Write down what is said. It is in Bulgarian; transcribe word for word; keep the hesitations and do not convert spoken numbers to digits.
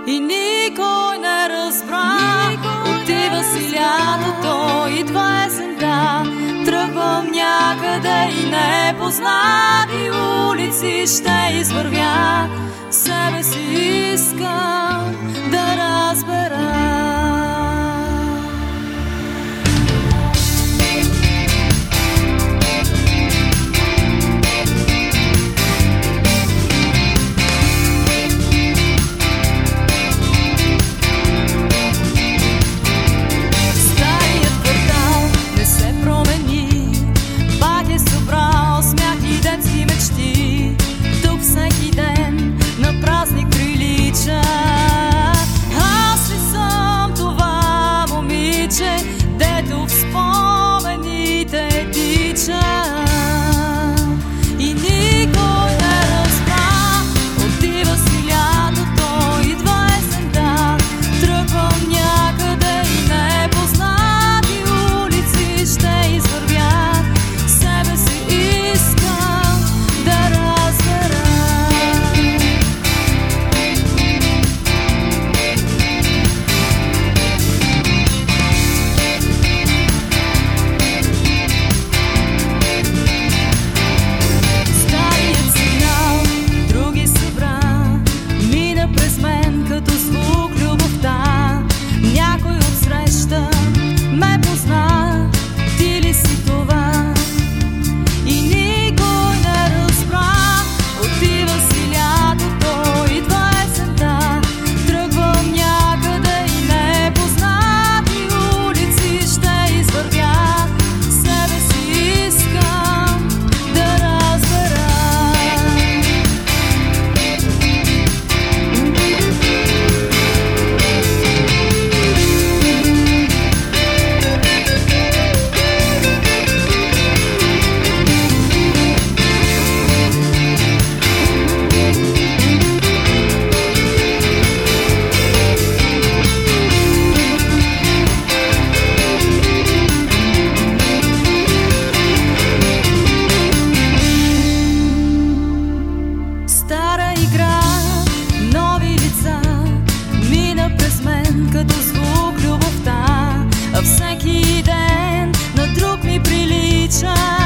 и никой не разбра. Отива си лятото, идва есента, тръгвам някъде и непознати улици ще извървя. Себе си искам да разбера. Аз ли съм това момиче, дето в спомените тича? И никой не разбра. Отива си лятото, идва есента, тръгвам някъде и непознати улици ще извървя. Себе си искам да разбера. Стара игра, нови лица, мина през мен като звук любовта, а всеки ден на друг ми прилича.